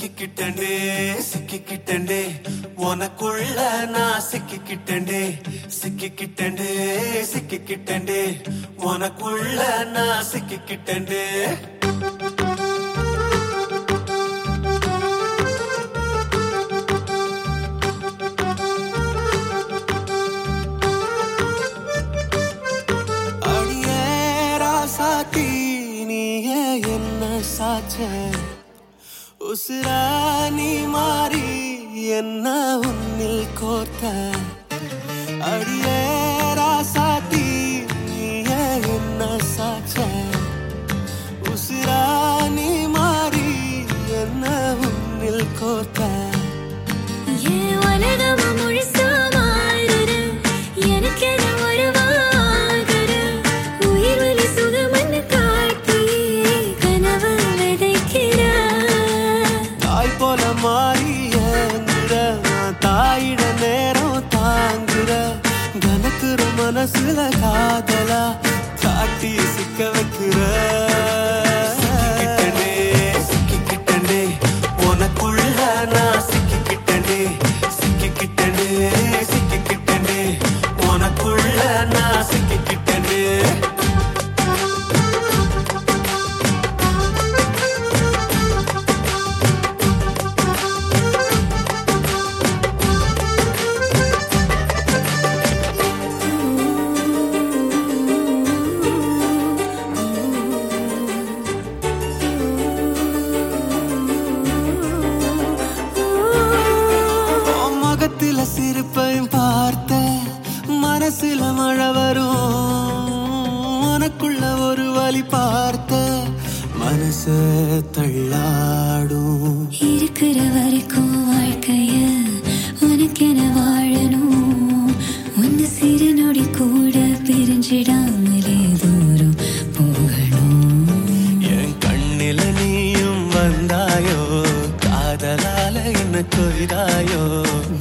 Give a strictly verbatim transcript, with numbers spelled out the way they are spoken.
சிக்கிக்கிட்டே சிக்கிக்கிட்டே உனக்குள்ள நான் சிக்கிக்கிட்டே சிக்கிக்கிட்டே சிக்கிக்கிட்டே உனக்குள்ள நான் சிக்கிக்கிட்டே உசுரானி மாறி என்ன உன்னில் கோர்த்த அடியே ராசாத்தி நீயே என்ன சாச்ச உசுரானி மாறி என்ன உன்னில் கோர்த்த தாயிட நேரம் தாங்குற கனக்குற மனசுல காதலா காட்டி சிக்க வைக்கிற சிக்கிக்கிட்டே சிக்கிக்கிட்டே உனக்குள்ள நான் சிக்கிக்கிட்டே சிக்கிக்கிட்டே சிக்கிக்கிட்டே உனக்குள்ள நான் சிக்கிக்கிட்டே சிரிப்பையும் பார்த்த மனசுல மழை வரும் உனக்குள்ள ஒரு வழி பார்த்த மனச தள்ளாடும் இருக்கிற வரைக்கும் வாழ்க்கைய உனக்கென வாழணும் ஒன்னு சிறு நொடி கூட பிரிஞ்சிடாமலே தூரம் போகணும் என் கண்ணில நீயும் வந்தாயோ காதலால என்ன கொய்தாயோ